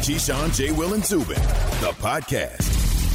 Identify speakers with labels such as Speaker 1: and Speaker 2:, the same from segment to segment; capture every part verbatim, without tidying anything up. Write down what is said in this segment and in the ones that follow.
Speaker 1: Keyshawn, J. Will, and Zubin, the podcast.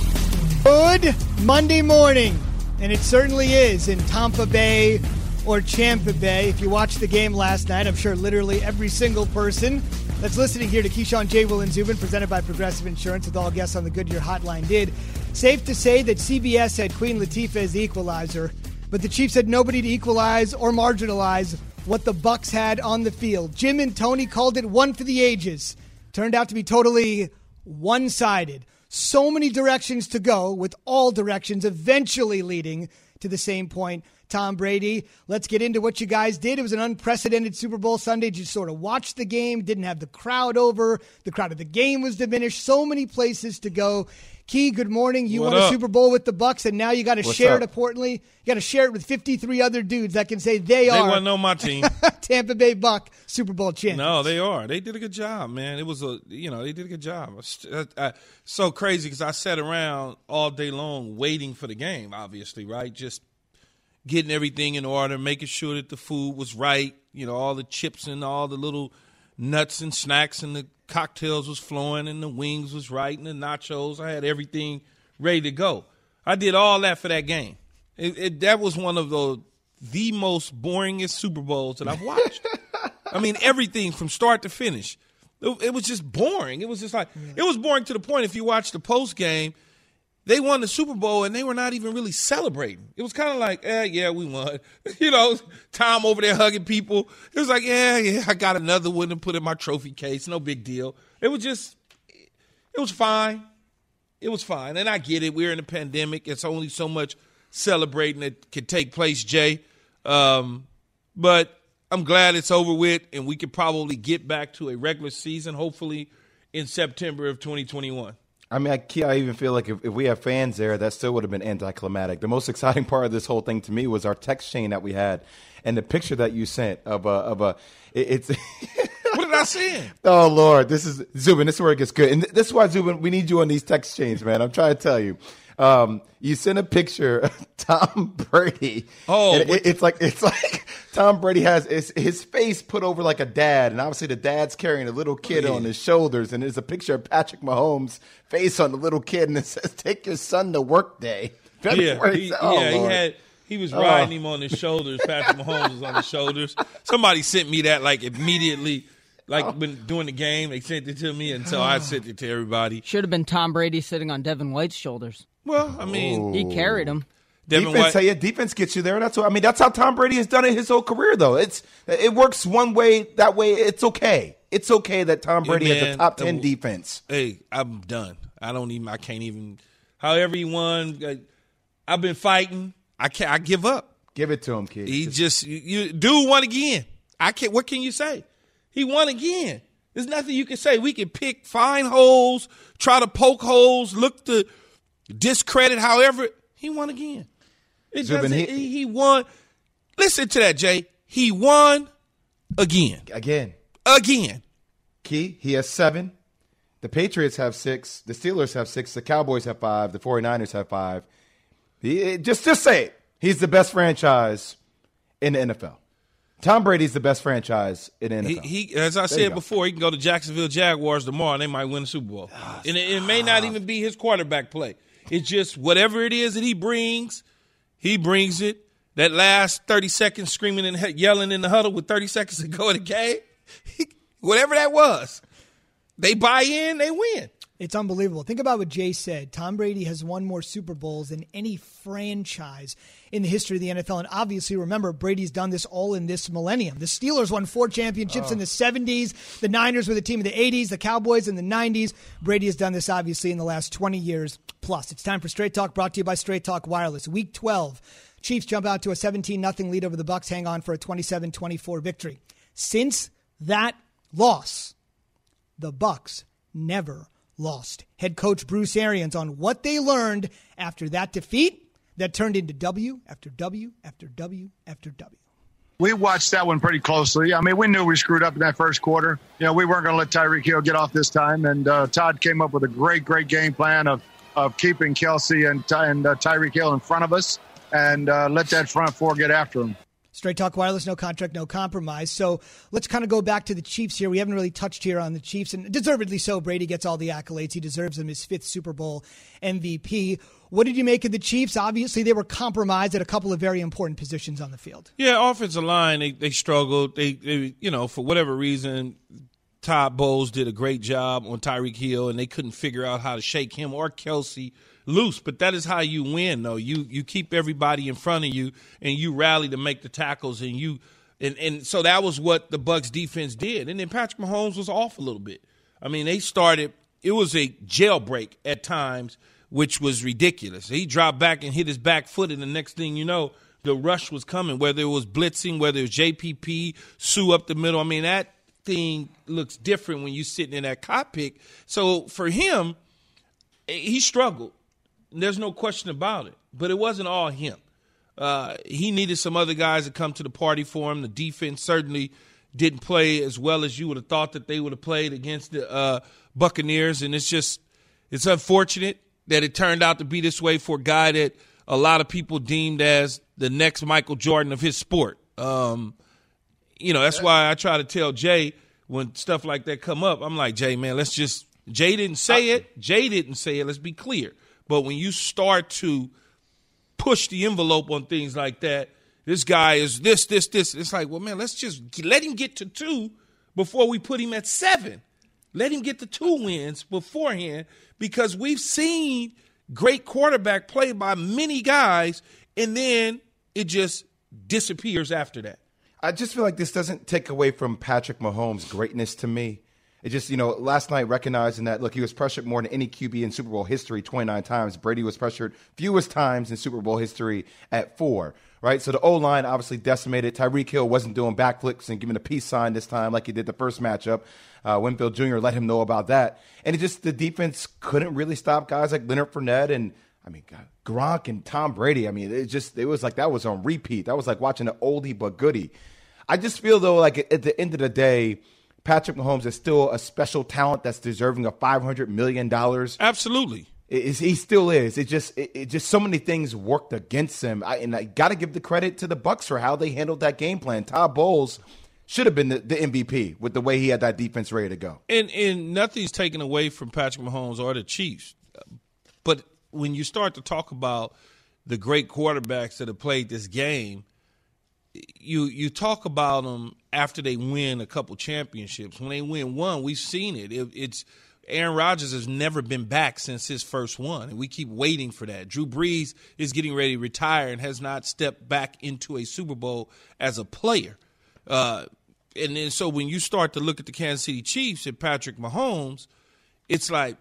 Speaker 2: Good Monday morning, and it certainly is in Tampa Bay or Tampa Bay. If you watched the game last night, I'm sure literally every single person that's listening here to Keyshawn, J. Will, and Zubin, presented by Progressive Insurance with all guests on the Goodyear Hotline, did. Safe to say that C B S had Queen Latifah as the equalizer, but the Chiefs had nobody to equalize or marginalize what the Bucs had on the field. Jim and Tony called it one for the ages. Turned out to be totally one-sided. So many directions to go, with all directions eventually leading to the same point. Tom Brady, let's get into what you guys did. It was an unprecedented Super Bowl Sunday. You sort of watched the game, didn't have the crowd over. The crowd of the game was diminished. So many places to go. Key, good morning. You
Speaker 3: what
Speaker 2: won
Speaker 3: up?
Speaker 2: a Super Bowl with the Bucs, and now you got to share
Speaker 3: up?
Speaker 2: it. Importantly, you got to share it with fifty-three other dudes that can say they,
Speaker 3: They
Speaker 2: are
Speaker 3: wasn't on my team.
Speaker 2: Tampa Bay Buck Super Bowl champions.
Speaker 3: No, they are. They did a good job, man. It was a, you know, they did a good job. Uh, uh, so crazy because I sat around all day long waiting for the game. Obviously, right? Just getting everything in order, making sure that the food was right. You know, all the chips and all the little nuts and snacks and the cocktails was flowing and the wings was right and the nachos. I had everything ready to go. I did all that for that game. It, it, that was one of the the most boringest Super Bowls that I've watched. I mean, everything from start to finish. It, it was just boring. It was just like, it was boring to the point if you watch the post game, they won the Super Bowl and they were not even really celebrating. It was kind of like, eh, yeah, we won. You know, Tom over there hugging people. It was like, yeah, yeah, I got another one to put in my trophy case. No big deal. It was just, it was fine. It was fine. And I get it. We're in a pandemic. It's only so much celebrating that can take place, Jay. Um, but I'm glad it's over with and we could probably get back to a regular season, hopefully in September of twenty twenty-one.
Speaker 4: I mean, I, I even feel like if, if we have fans there, that still would have been anticlimactic. The most exciting part of this whole thing to me was our text chain that we had and the picture that you sent of a of a. It, it's
Speaker 3: what did I send?
Speaker 4: Oh Lord, this is Zubin. This is where it gets good, and this is why Zubin, we need you on these text chains, man. I'm trying to tell you. Um, you sent a picture of Tom Brady.
Speaker 3: Oh,
Speaker 4: and it, it's like it's like Tom Brady has his, his face put over like a dad, and obviously the dad's carrying a little kid
Speaker 3: yeah.
Speaker 4: on his shoulders, and there's a picture of Patrick Mahomes' face on the little kid, and it says, "Take your son to work day."
Speaker 3: Yeah, he,
Speaker 4: oh,
Speaker 3: yeah, he
Speaker 4: Lord.
Speaker 3: had. He was
Speaker 4: Oh.
Speaker 3: riding him on his shoulders. Patrick Mahomes was on his shoulders. Somebody sent me that like immediately, like
Speaker 4: Oh.
Speaker 3: when doing the game. They sent it to me, and so I sent it to everybody.
Speaker 5: Should have been Tom Brady sitting on Devin White's shoulders.
Speaker 3: Well, I mean,
Speaker 5: He carried him.
Speaker 3: Devin
Speaker 4: defense,
Speaker 3: White.
Speaker 4: yeah, defense gets you there. That's what I mean. That's how Tom Brady has done it his whole career, though. It's it works one way, that way. It's okay. It's okay that Tom
Speaker 3: Yeah,
Speaker 4: Brady has
Speaker 3: man.
Speaker 4: a top ten
Speaker 3: Uh,
Speaker 4: defense.
Speaker 3: Hey, I'm done. I don't even. I can't even. However he won, uh, I've been fighting. I can't. I give up.
Speaker 4: Give it to him, kid.
Speaker 3: He just you, you dude won again. I can't. What can you say? He won again. There's nothing you can say. We can pick, find holes, try to poke holes, look to discredit. However, he won again. It
Speaker 4: Zubin,
Speaker 3: doesn't-
Speaker 4: he-
Speaker 3: he, he won. Listen to that, Jay. He won again.
Speaker 4: Again,
Speaker 3: Again.
Speaker 4: Key, he has seven. The Patriots have six. The Steelers have six. The Cowboys have five. The 49ers have five. He, just, just say it. He's the best franchise in the N F L. Tom Brady's the best franchise in the N F L.
Speaker 3: He, he, as I
Speaker 4: you
Speaker 3: said
Speaker 4: go.
Speaker 3: before, he can go to Jacksonville Jaguars tomorrow and they might win the Super Bowl.
Speaker 4: Oh,
Speaker 3: and it, it may not even be his quarterback play. It's just whatever it is that he brings, he brings it. That last thirty seconds screaming and he- yelling in the huddle with thirty seconds to go in the game, whatever that was, they buy in, they win.
Speaker 2: It's unbelievable. Think about what Jay said. Tom Brady has won more Super Bowls than any franchise in the history of the N F L. And obviously, remember, Brady's done this all in this millennium. The Steelers won four championships oh. in the seventies. The Niners were the team of the eighties. The Cowboys in the nineties. Brady has done this, obviously, in the last twenty years plus. It's time for Straight Talk, brought to you by Straight Talk Wireless. Week twelve. Chiefs jump out to a seventeen nothing lead over the Bucs, hang on for a twenty-seven twenty-four victory. Since that loss, the Bucs never lost. Head coach Bruce Arians on what they learned after that defeat that turned into W after W after W after W.
Speaker 6: We watched that one pretty closely. I mean, we knew we screwed up in that first quarter. You know, we weren't going to let Tyreek Hill get off this time, and uh, Todd came up with a great, great game plan of of keeping Kelsey and, and uh, Tyreek Hill in front of us and uh, let that front four get after him.
Speaker 2: Straight Talk Wireless, no contract, no compromise. So let's kind of go back to the Chiefs here. We haven't really touched here on the Chiefs, and deservedly so. Brady gets all the accolades. He deserves them, his fifth Super Bowl M V P. What did you make of the Chiefs? Obviously, they were compromised at a couple of very important positions on the field.
Speaker 3: Yeah, offensive line, they, they struggled. They, they, you know, for whatever reason, Todd Bowles did a great job on Tyreek Hill, and they couldn't figure out how to shake him or Kelsey loose. But that is how you win, though. You you keep everybody in front of you, and you rally to make the tackles, and you and, and so that was what the Bucs defense did. And then Patrick Mahomes was off a little bit. I mean, they started – it was a jailbreak at times, which was ridiculous. He dropped back and hit his back foot, and the next thing you know, the rush was coming, whether it was blitzing, whether it was J P P, Sue up the middle. I mean, that thing looks different when you're sitting in that cockpit. So for him, he struggled. There's no question about it. But it wasn't all him. Uh, he needed some other guys to come to the party for him. The defense certainly didn't play as well as you would have thought that they would have played against the uh, Buccaneers. And it's just it's unfortunate that it turned out to be this way for a guy that a lot of people deemed as the next Michael Jordan of his sport. Um, you know, that's why I try to tell Jay when stuff like that come up, I'm like, Jay, man, let's just – Jay didn't say it. Jay didn't say it. Let's be clear. But when you start to push the envelope on things like that, this guy is this, this, this. It's like, well, man, let's just let him get to two before we put him at seven. Let him get the two wins beforehand because we've seen great quarterback play by many guys, and then it just disappears after that.
Speaker 4: I just feel like this doesn't take away from Patrick Mahomes' greatness to me. It just, you know, last night recognizing that, look, he was pressured more than any Q B in Super Bowl history, twenty-nine times. Brady was pressured fewest times in Super Bowl history at four, right? So the O-line obviously decimated. Tyreek Hill wasn't doing backflips and giving a peace sign this time like he did the first matchup. Uh, Winfield Junior let him know about that. And it just, the defense couldn't really stop guys like Leonard Fournette and, I mean, God, Gronk and Tom Brady. I mean, it just, it was like that was on repeat. That was like watching an oldie but goodie. I just feel, though, like at the end of the day, Patrick Mahomes is still a special talent that's deserving of five hundred million dollars.
Speaker 3: Absolutely.
Speaker 4: It is, he still is. It just it, it just so many things worked against him. I, and I got to give the credit to the Bucs for how they handled that game plan. Todd Bowles should have been the, the M V P with the way he had that defense ready to go.
Speaker 3: And, and nothing's taken away from Patrick Mahomes or the Chiefs. But when you start to talk about the great quarterbacks that have played this game, You you talk about them after they win a couple championships. When they win one, we've seen it. it. It's Aaron Rodgers has never been back since his first one, and we keep waiting for that. Drew Brees is getting ready to retire and has not stepped back into a Super Bowl as a player. Uh, and then so when you start to look at the Kansas City Chiefs and Patrick Mahomes, it's like,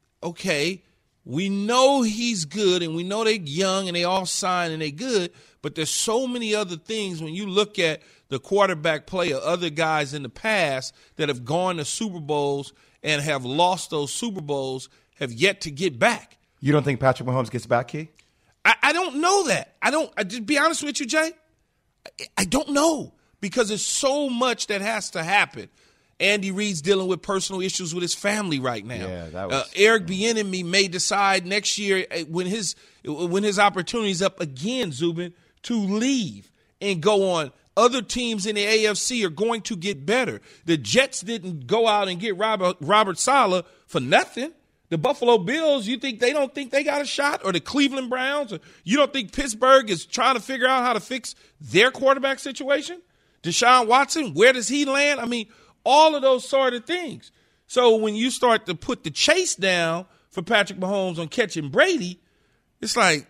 Speaker 3: okay, we know he's good, and we know they're young, and they all sign, and they're good, but there's so many other things when you look at the quarterback play of other guys in the past that have gone to Super Bowls and have lost those Super Bowls, have yet to get back.
Speaker 4: You don't think Patrick Mahomes gets back, Key?
Speaker 3: I, I don't know that. I don't. I, just be honest with you, Jay. I, I don't know because there's so much that has to happen. Andy Reid's dealing with personal issues with his family right now.
Speaker 4: Yeah, that was,
Speaker 3: uh, Eric Bieniemy may decide next year when his when his opportunity's up again, Zubin, to leave and go on. Other teams in the A F C are going to get better. The Jets didn't go out and get Robert, Robert Saleh for nothing. The Buffalo Bills, you think they don't think they got a shot? Or the Cleveland Browns? Or you don't think Pittsburgh is trying to figure out how to fix their quarterback situation? Deshaun Watson, where does he land? I mean, all of those sort of things. So when you start to put the chase down for Patrick Mahomes on catching Brady, it's like,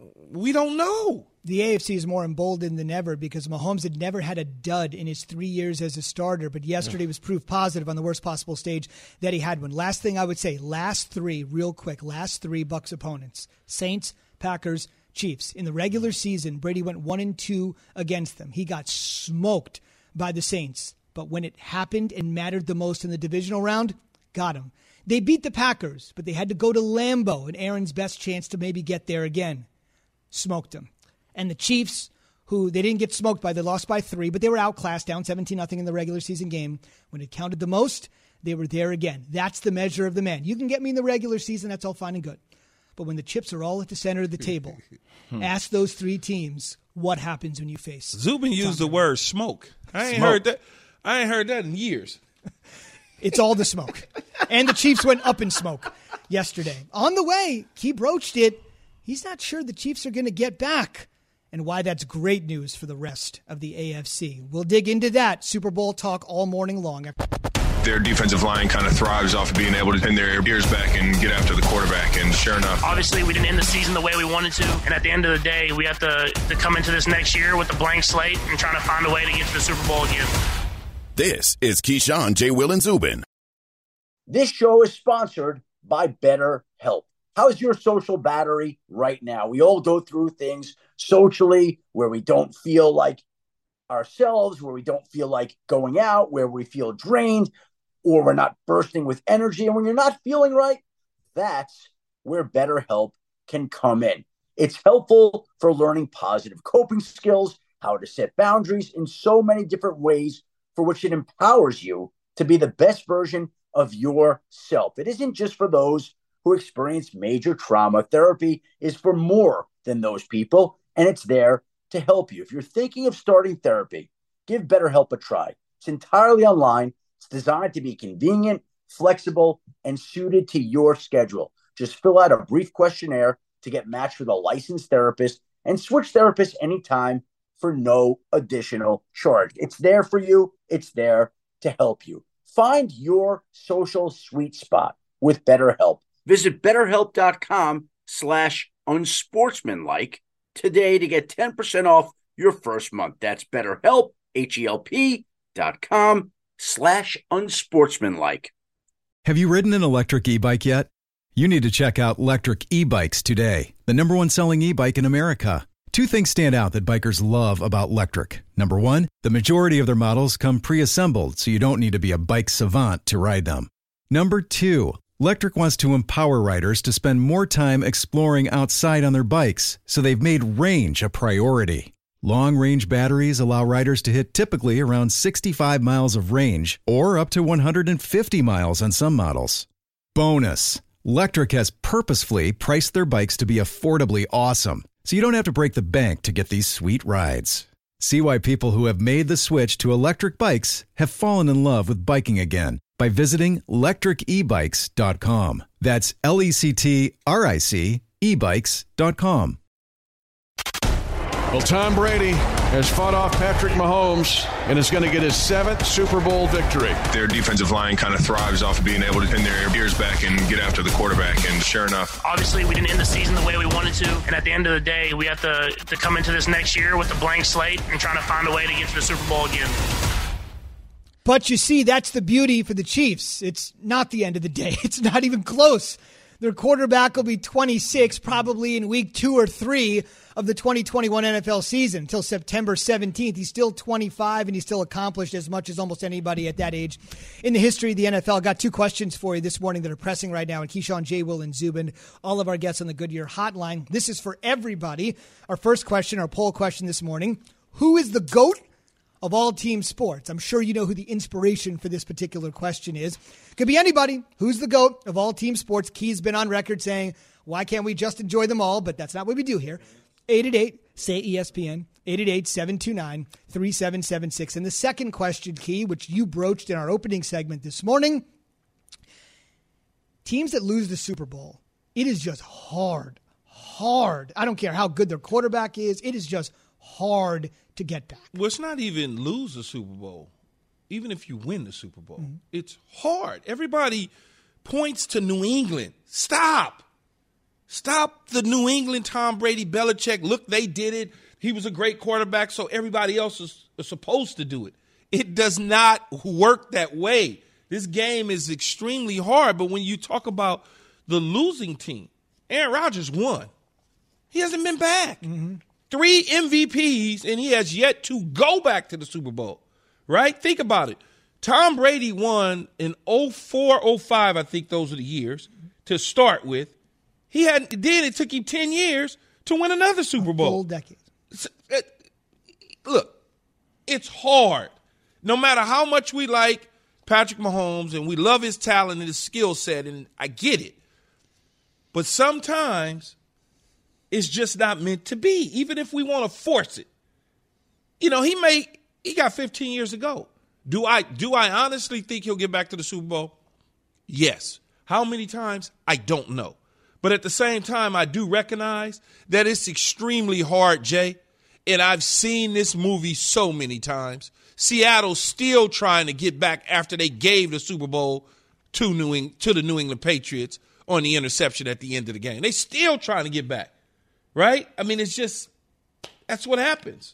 Speaker 3: we don't know.
Speaker 2: The A F C is more emboldened than ever because Mahomes had never had a dud in his three years as a starter, but yesterday was proof positive on the worst possible stage that he had one. Last thing I would say, last three, real quick, last three Bucs opponents, Saints, Packers, Chiefs. In the regular season, Brady went one and two against them. He got smoked by the Saints, but when it happened and mattered the most in the divisional round, got him. They beat the Packers, but they had to go to Lambeau and Aaron's best chance to maybe get there again. Smoked him. And the Chiefs, who they didn't get smoked by, they lost by three, but they were outclassed, down seventeen nothing in the regular season game. When it counted the most, they were there again. That's the measure of the man. You can get me in the regular season, that's all fine and good. But when the chips are all at the center of the table, ask those three teams what happens when you face.
Speaker 3: Zubin used the word smoke. I ain't
Speaker 4: Smoke.
Speaker 3: heard that. I ain't heard that in years.
Speaker 2: It's all the smoke. And the Chiefs went up in smoke yesterday. On the way, Key broached it. He's not sure the Chiefs are going to get back, and why that's great news for the rest of the A F C. We'll dig into that. Super Bowl talk all morning long.
Speaker 7: Their defensive line kind of thrives off of being able to pin their ears back and get after the quarterback. And sure enough,
Speaker 8: obviously we didn't end the season the way we wanted to. And at the end of the day, we have to, to come into this next year with a blank slate and trying to find a way to get to the Super Bowl again.
Speaker 1: This is Keyshawn, J. Will, and Zubin.
Speaker 9: This show is sponsored by BetterHelp. How's your social battery right now? We all go through things socially where we don't feel like ourselves, where we don't feel like going out, where we feel drained, or we're not bursting with energy. And when you're not feeling right, that's where BetterHelp can come in. It's helpful for learning positive coping skills, how to set boundaries in so many different ways for which it empowers you to be the best version of yourself. It isn't just for those who experience major trauma. Therapy is for more than those people, and it's there to help you. If you're thinking of starting therapy, give BetterHelp a try. It's entirely online. It's designed to be convenient, flexible, and suited to your schedule. Just fill out a brief questionnaire to get matched with a licensed therapist and switch therapists anytime for no additional charge. It's there for you. It's there to help you. Find your social sweet spot with BetterHelp. Visit betterhelp.com slash unsportsmanlike today to get ten percent off your first month. That's BetterHelp, H-E-L-P dot com slash unsportsmanlike.
Speaker 10: Have you ridden an electric e-bike yet? You need to check out Lectric E-Bikes today, the number one selling e-bike in America. Two things stand out that bikers love about Lectric. Number one, the majority of their models come pre-assembled, so you don't need to be a bike savant to ride them. Number two, Lectric wants to empower riders to spend more time exploring outside on their bikes, so they've made range a priority. Long-range batteries allow riders to hit typically around sixty-five miles of range, or up to one hundred fifty miles on some models. Bonus, Lectric has purposefully priced their bikes to be affordably awesome, so you don't have to break the bank to get these sweet rides. See why people who have made the switch to electric bikes have fallen in love with biking again by visiting lectric e bikes dot com. That's L E C T R I C e bikes dot com.
Speaker 11: Well, Tom Brady has fought off Patrick Mahomes and is going to get his seventh Super Bowl victory.
Speaker 7: their defensive line kind of thrives off of being able to pin their ears back and get after the quarterback. And sure enough,
Speaker 8: obviously we didn't end the season the way we wanted to. And at the end of the day, we have to, to come into this next year with a blank slate and trying to find a way to get to the Super Bowl again.
Speaker 2: But you see, that's the beauty for the Chiefs. It's not the end of the day. It's not even close. Their quarterback will be twenty-six probably in week two or three of the twenty twenty-one N F L season until September seventeenth. He's still twenty-five, and he's still accomplished as much as almost anybody at that age in the history of the N F L. Got two questions for you this morning that are pressing right now. And Keyshawn, J. Will, and Zubin, all of our guests on the Goodyear Hotline. This is for everybody. Our first question, our poll question this morning. Who is the GOAT of all team sports? I'm sure you know who the inspiration for this particular question is. Could be anybody. Who's the GOAT of all team sports? Key's been on record saying, why can't we just enjoy them all? But that's not what we do here. eight eight eight, S A Y, E S P N, eight eight eight, seven two nine, three seven seven six. And the second question, Key, which you broached in our opening segment this morning, teams that lose the Super Bowl, it is just hard, hard. I don't care how good their quarterback is. It is just hard to get back.
Speaker 3: Well, it's not even lose the Super Bowl. Even if you win the Super Bowl, mm-hmm. It's hard. Everybody points to New England. Stop. Stop the New England Tom Brady, Belichick. Look, they did it. He was a great quarterback, so everybody else is, is supposed to do it. It does not work that way. This game is extremely hard, but when you talk about the losing team, Aaron Rodgers won. He hasn't been back. Mm-hmm. Three M V Ps, and he has yet to go back to the Super Bowl, right? Think about it. Tom Brady won in oh four, oh five, I think those are the years, to start with. He had then it took him ten years to win another Super Bowl.
Speaker 2: A full decade.
Speaker 3: Look, it's hard. No matter how much we like Patrick Mahomes and we love his talent and his skill set, and I get it, But sometimes it's just not meant to be, even if we want to force it. You know, he may he got fifteen years to go. Do I do I honestly think he'll get back to the Super Bowl? Yes. How many times? I don't know. But at the same time, I do recognize that it's extremely hard, Jay. And I've seen this movie so many times. Seattle's still trying to get back after they gave the Super Bowl to New England, to the New England Patriots on the interception at the end of the game. They still trying to get back, right? I mean, it's just, that's what happens.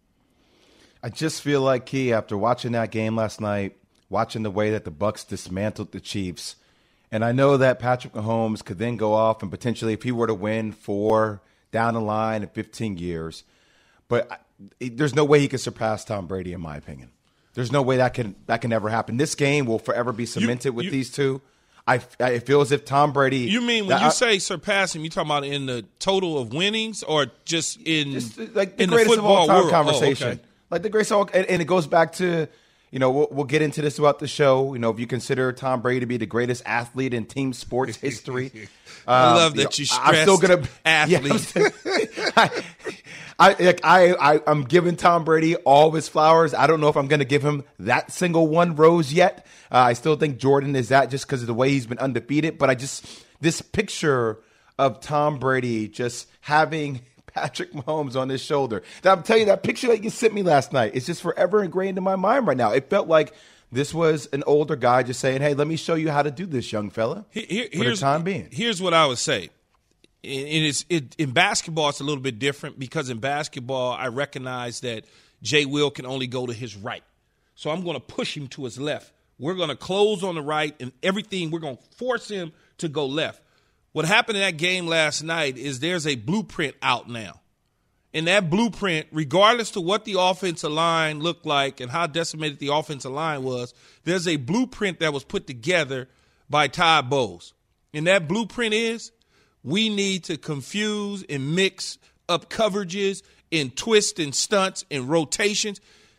Speaker 4: I just feel like, Key, after watching that game last night, watching the way that the Bucs dismantled the Chiefs, and I know that Patrick Mahomes could then go off and potentially, if he were to win four down the line in fifteen years, but I, there's no way he could surpass Tom Brady, in my opinion. There's no way that can that can ever happen. This game will forever be cemented you, with you, these two. I, I feel as if Tom Brady.
Speaker 3: You mean when you I, say surpass him, you talking about in the total of winnings or just in
Speaker 4: just like the
Speaker 3: in
Speaker 4: greatest
Speaker 3: the football
Speaker 4: of all time
Speaker 3: world?
Speaker 4: conversation?
Speaker 3: Oh, okay.
Speaker 4: Like the greatest of all, and, and it goes back to, you know, we'll, we'll get into this throughout the show. You know, if you consider Tom Brady to be the greatest athlete in team sports history.
Speaker 3: I
Speaker 4: um,
Speaker 3: love that you, know, you
Speaker 4: I'm still gonna
Speaker 3: athlete.
Speaker 4: Yeah, still, I, I, like, I, I, I'm giving Tom Brady all of his flowers. I don't know if I'm going to give him that single one rose yet. Uh, I still think Jordan is that just because of the way he's been undefeated. But I just, this picture of Tom Brady just having Patrick Mahomes on his shoulder. Now, I'm telling you, that picture that you sent me last night, it's just forever ingrained in my mind right now. It felt like this was an older guy just saying, hey, let me show you how to do this, young fella,
Speaker 3: Here,
Speaker 4: for the time being.
Speaker 3: Here's what I would say. It is, it, in basketball, it's a little bit different because in basketball, I recognize that Jay Will can only go to his right. So I'm going to push him to his left. We're going to close on the right and everything. We're going to force him to go left. What happened in that game last night is there's a blueprint out now. And that blueprint, regardless to what the offensive line looked like and how decimated the offensive line was, there's a blueprint that was put together by Todd Bowles. And that blueprint is we need to confuse and mix up coverages and twists and stunts and rotations.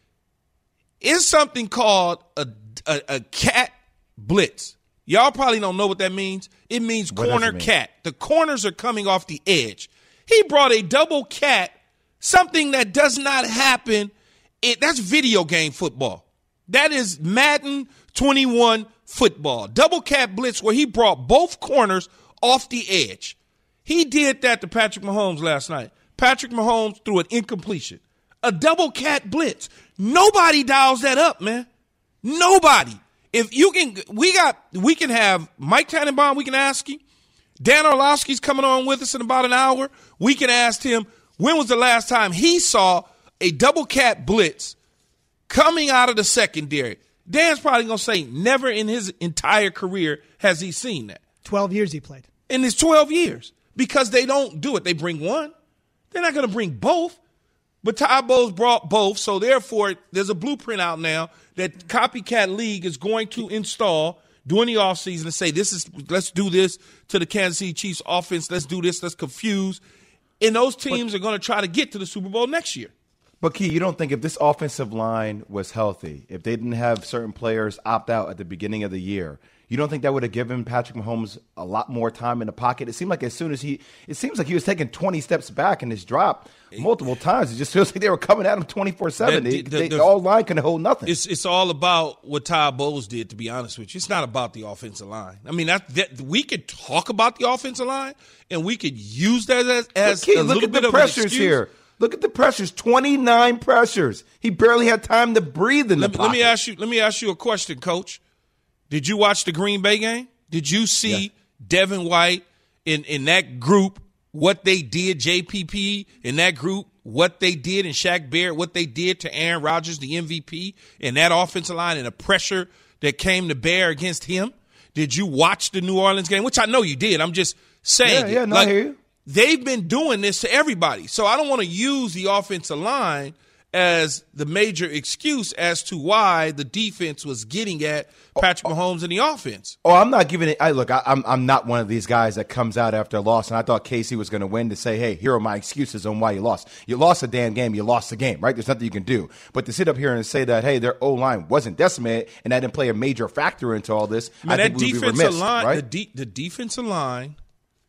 Speaker 3: It's something called a, a, a cat blitz. Y'all probably don't know what that means. It means
Speaker 4: what
Speaker 3: corner
Speaker 4: it mean?
Speaker 3: cat. The corners are coming off the edge. He brought a double cat, something that does not happen. It, that's video game football. That is Madden twenty-one football. Double cat blitz where he brought both corners off the edge. He did that to Patrick Mahomes last night. Patrick Mahomes threw an incompletion. A double cat blitz. Nobody dials that up, man. Nobody. If you can, we got, we can have Mike Tannenbaum, we can ask him. Dan Orlovsky's coming on with us in about an hour. We can ask him, when was the last time he saw a double cat blitz coming out of the secondary? Dan's probably going to say never in his entire career has he seen that.
Speaker 2: twelve years he played.
Speaker 3: In his twelve years. Because they don't do it. They bring one. They're not going to bring both. But Todd Bowles brought both, so therefore there's a blueprint out now that Copycat League is going to install during the offseason to say, this is let's do this to the Kansas City Chiefs offense. Let's do this. Let's confuse. And those teams but, are going to try to get to the Super Bowl next year.
Speaker 4: But, Key, you don't think if this offensive line was healthy, if they didn't have certain players opt out at the beginning of the year, you don't think that would have given Patrick Mahomes a lot more time in the pocket? It seemed like as soon as he – it seems like he was taking twenty steps back in his drop multiple times. It just feels like they were coming at him twenty-four seven. The, the, the, the all line couldn't hold nothing.
Speaker 3: It's it's all about what Todd Bowles did, to be honest with you. It's not about the offensive line. I mean, that, that we could talk about the offensive line, and we could use that as, as
Speaker 4: Key,
Speaker 3: a
Speaker 4: look
Speaker 3: little
Speaker 4: at
Speaker 3: bit
Speaker 4: the
Speaker 3: of an
Speaker 4: pressures
Speaker 3: excuse.
Speaker 4: here. Look at the pressures, twenty-nine pressures. He barely had time to breathe in
Speaker 3: let
Speaker 4: the
Speaker 3: me,
Speaker 4: pocket.
Speaker 3: Let me ask you. Let me ask you a question, Coach. Did you watch the Green Bay game? Did you see
Speaker 4: yeah.
Speaker 3: Devin White in, in that group, what they did, J P P in that group, what they did, and Shaq Barrett, what they did to Aaron Rodgers, the M V P, in that offensive line, and the pressure that came to bear against him? Did you watch the New Orleans game? Which I know you did. I'm just saying.
Speaker 4: Yeah, yeah,
Speaker 3: it.
Speaker 4: no,
Speaker 3: like,
Speaker 4: I hear you.
Speaker 3: They've been doing this to everybody. So I don't want to use the offensive line as the major excuse as to why the defense was getting at Patrick Mahomes in the offense.
Speaker 4: Oh, I'm not giving it. I look, I, I'm I'm not one of these guys that comes out after a loss, and I thought Casey was going to win to say, hey, here are my excuses on why you lost. You lost a damn game. You lost the game, right? There's nothing you can do. But to sit up here and say that, hey, their O-line wasn't decimated, and that didn't play a major factor into all this,
Speaker 3: I, mean,
Speaker 4: I think
Speaker 3: that
Speaker 4: we would be
Speaker 3: defensive
Speaker 4: remiss,
Speaker 3: line,
Speaker 4: right?
Speaker 3: the, de- the defensive line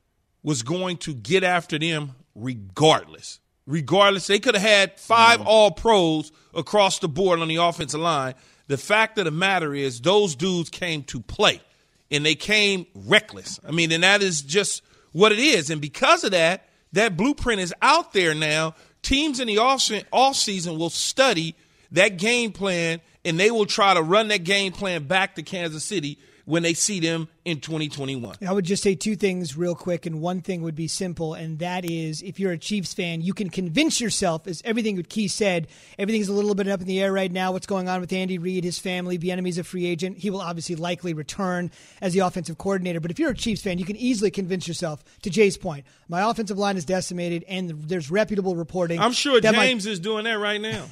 Speaker 3: was going to get after them regardless. Regardless, they could have had five mm. all-pros across the board on the offensive line. The fact of the matter is those dudes came to play, and they came reckless. I mean, and that is just what it is. And because of that, that blueprint is out there now. Teams in the offseason will study that game plan, and they will try to run that game plan back to Kansas City when they see them in twenty twenty-one.
Speaker 2: I would just say two things real quick, and one thing would be simple, and that is if you're a Chiefs fan, you can convince yourself, as everything that Key said, everything's a little bit up in the air right now, what's going on with Andy Reid, his family, Bieniemy's a free agent. He will obviously likely return as the offensive coordinator, but if you're a Chiefs fan, you can easily convince yourself, to Jay's point, my offensive line is decimated, and there's reputable reporting.
Speaker 3: I'm sure James
Speaker 2: my,
Speaker 3: is doing that right now.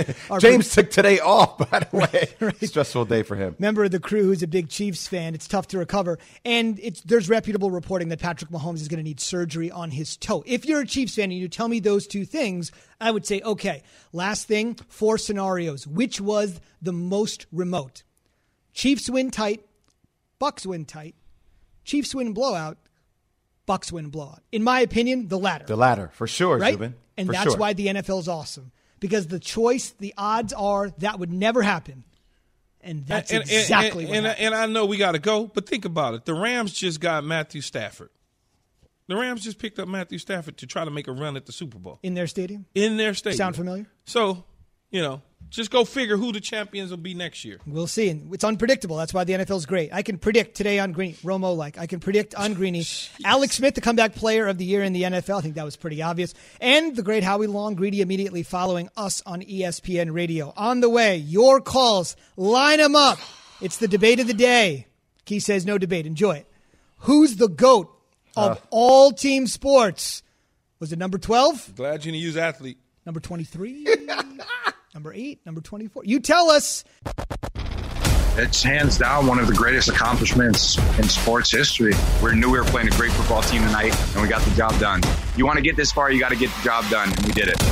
Speaker 4: James took today off, by the way. Right. Stressful day for him.
Speaker 2: Member of the crew who's a big Chiefs fan. It's tough to recover. And it's, there's reputable reporting that Patrick Mahomes is going to need surgery on his toe. If you're a Chiefs fan and you tell me those two things, I would say, okay, last thing, four scenarios. Which was the most remote? Chiefs win tight, Bucks win tight, Chiefs win blowout, Bucks win blowout. In my opinion, the latter.
Speaker 4: The latter, for sure,
Speaker 2: right?
Speaker 4: Zubin.
Speaker 2: And
Speaker 4: for
Speaker 2: that's
Speaker 4: sure.
Speaker 2: why the N F L is awesome. Because the choice, the odds are that would never happen. And that's
Speaker 3: and,
Speaker 2: exactly
Speaker 3: and,
Speaker 2: what
Speaker 3: and,
Speaker 2: happened.
Speaker 3: and I know we got to go, but think about it. The Rams just got Matthew Stafford. The Rams just picked up Matthew Stafford to try to make a run at the Super Bowl.
Speaker 2: In their stadium?
Speaker 3: In their stadium.
Speaker 2: Sound familiar?
Speaker 3: So, you know, just go figure who the champions will be next year.
Speaker 2: We'll see. And it's unpredictable. That's why the N F L is great. I can predict today on Greeny, Romo-like. I can predict on Greeny. Alex Smith, the comeback player of the year in the N F L. I think that was pretty obvious. And the great Howie Long, Greedy immediately following us on E S P N Radio. On the way, your calls. Line them up. It's the debate of the day. Key says no debate. Enjoy it. Who's the GOAT of uh, all team sports? Was it number twelve?
Speaker 3: Glad you didn't use athlete.
Speaker 2: Number twenty-three? Number eight? Number twenty-four? You tell us.
Speaker 6: It's hands down one of the greatest accomplishments in sports history.
Speaker 12: We knew we were playing a great football team tonight, and we got the job done. You want to get this far, you got to get the job done, and we did it.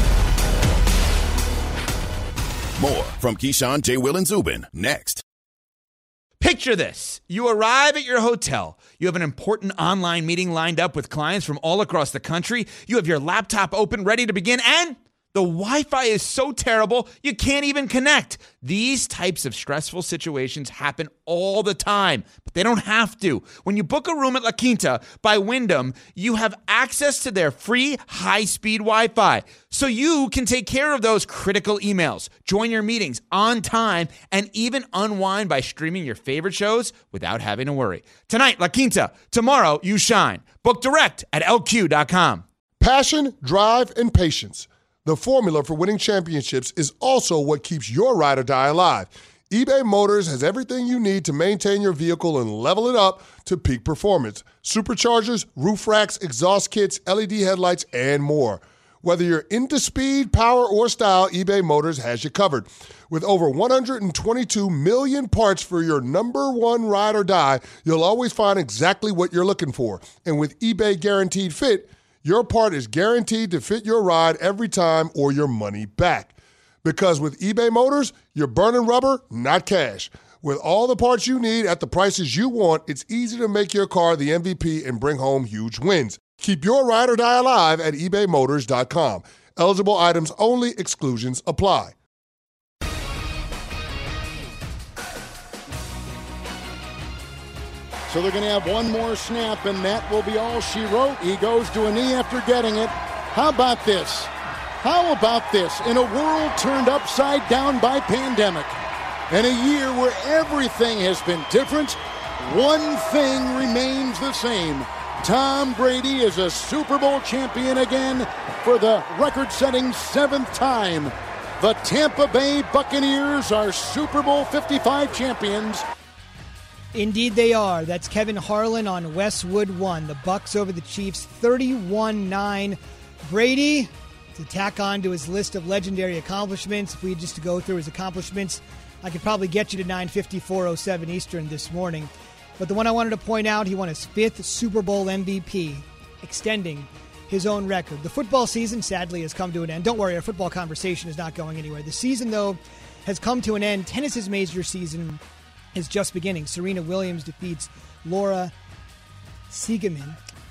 Speaker 1: More from Keyshawn, J. Will, and Zubin next.
Speaker 13: Picture this. You arrive at your hotel. You have an important online meeting lined up with clients from all across the country. You have your laptop open, ready to begin, and the Wi-Fi is so terrible, you can't even connect. These types of stressful situations happen all the time, but they don't have to. When you book a room at La Quinta by Wyndham, you have access to their free high-speed Wi-Fi, so you can take care of those critical emails, join your meetings on time, and even unwind by streaming your favorite shows without having to worry. Tonight, La Quinta. Tomorrow, you shine. Book direct at L Q dot com.
Speaker 14: Passion, drive, and patience. The formula for winning championships is also what keeps your ride or die alive. eBay Motors has everything you need to maintain your vehicle and level it up to peak performance. Superchargers, roof racks, exhaust kits, L E D headlights, and more. Whether you're into speed, power, or style, eBay Motors has you covered. With over one hundred twenty-two million parts for your number one ride or die, you'll always find exactly what you're looking for. And with eBay Guaranteed Fit, your part is guaranteed to fit your ride every time or your money back. Because with eBay Motors, you're burning rubber, not cash. With all the parts you need at the prices you want, it's easy to make your car the M V P and bring home huge wins. Keep your ride or die alive at ebay motors dot com. Eligible items only. Exclusions apply.
Speaker 15: So they're going to have one more snap, and that will be all she wrote. He goes to a knee after getting it. How about this? How about this? In a world turned upside down by pandemic, and a year where everything has been different, one thing remains the same. Tom Brady is a Super Bowl champion again for the record-setting seventh time. The Tampa Bay Buccaneers are Super Bowl fifty-five champions.
Speaker 2: Indeed they are. That's Kevin Harlan on Westwood One. The Bucs over the Chiefs, thirty-one nine. Brady, to tack on to his list of legendary accomplishments, if we had just to go through his accomplishments, I could probably get you to nine fifty-four oh seven Eastern this morning. But the one I wanted to point out, he won his fifth Super Bowl M V P, extending his own record. The football season, sadly, has come to an end. Don't worry, our football conversation is not going anywhere. The season, though, has come to an end. Tennis's major season is just beginning. Serena Williams defeats Laura Siegemund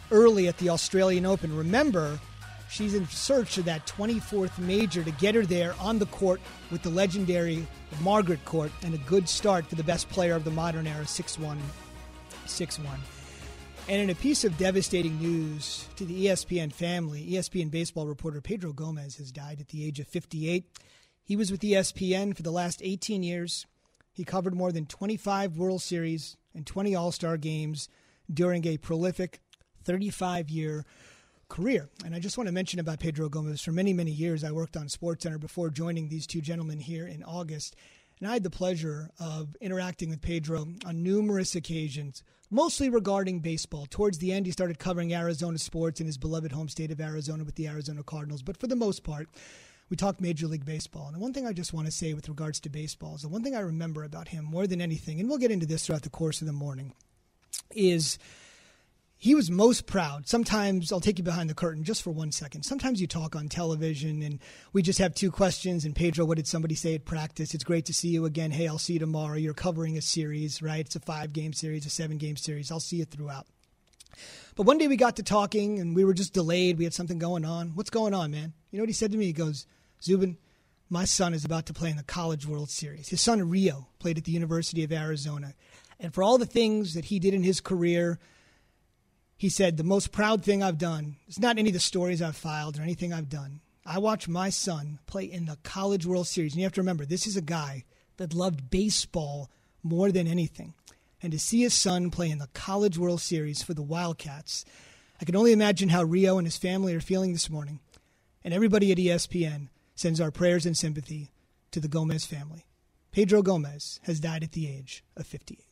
Speaker 2: early at the Australian Open. Remember, she's in search of that twenty-fourth major to get her there on the court with the legendary Margaret Court, and a good start for the best player of the modern era, six one, six one. And in a piece of devastating news to the E S P N family, E S P N baseball reporter Pedro Gomez has died at the age of fifty-eight. He was with E S P N for the last eighteen years. He covered more than twenty-five World Series and twenty All-Star games during a prolific thirty-five-year career. And I just want to mention about Pedro Gomez. For many, many years, I worked on SportsCenter before joining these two gentlemen here in August. And I had the pleasure of interacting with Pedro on numerous occasions, mostly regarding baseball. Towards the end, he started covering Arizona sports in his beloved home state of Arizona with the Arizona Cardinals. But for the most part, we talked Major League Baseball. And the one thing I just want to say with regards to baseball is the one thing I remember about him more than anything, and we'll get into this throughout the course of the morning, is he was most proud. Sometimes, I'll take you behind the curtain just for one second. Sometimes you talk on television and we just have two questions. And Pedro, what did somebody say at practice? It's great to see you again. Hey, I'll see you tomorrow. You're covering a series, right? It's a five-game series, a seven-game series. I'll see you throughout. But one day we got to talking and we were just delayed. We had something going on. What's going on, man? You know what he said to me? He goes, Zubin, my son is about to play in the College World Series. His son, Rio, played at the University of Arizona. And for all the things that he did in his career, he said, the most proud thing I've done is not any of the stories I've filed or anything I've done. I watched my son play in the College World Series. And you have to remember, this is a guy that loved baseball more than anything. And to see his son play in the College World Series for the Wildcats, I can only imagine how Rio and his family are feeling this morning. And everybody at E S P N sends our prayers and sympathy to the Gomez family. Pedro Gomez has died at the age of fifty-eight.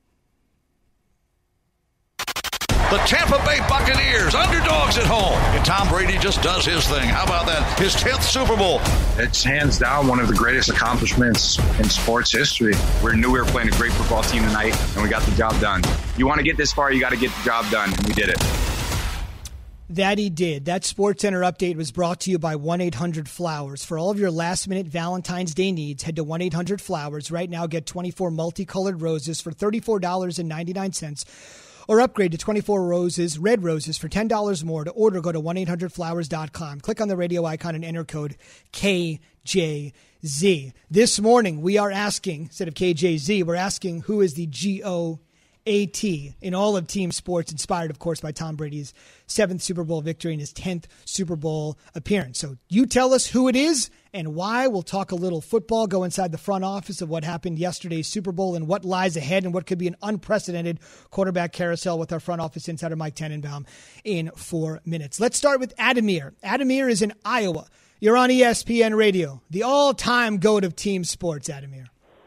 Speaker 16: The Tampa Bay Buccaneers, underdogs at home. And Tom Brady just does his thing. How about that? His tenth Super Bowl.
Speaker 12: It's hands down one of the greatest accomplishments in sports history. We knew we were playing a great football team tonight, and we got the job done. You want to get this far, you got to get the job done, and we did it.
Speaker 2: That he did. That SportsCenter update was brought to you by one eight hundred flowers. For all of your last-minute Valentine's Day needs, head to one eight hundred flowers. Right now, get twenty-four multicolored roses for thirty-four ninety-nine. Or upgrade to twenty-four roses, red roses, for ten dollars more. To order, go to one eight hundred flowers dot com. Click on the radio icon and enter code K J Z. This morning, we are asking, instead of K J Z, we're asking who is the G O A T in all of team sports, inspired, of course, by Tom Brady's seventh Super Bowl victory and his tenth Super Bowl appearance. So you tell us who it is and why. We'll talk a little football, go inside the front office of what happened yesterday's Super Bowl and what lies ahead and what could be an unprecedented quarterback carousel with our front office insider Mike Tenenbaum in four minutes. Let's start with Ademir. Ademir is in Iowa. You're on E S P N Radio, the all-time GOAT of team sports, Ademir.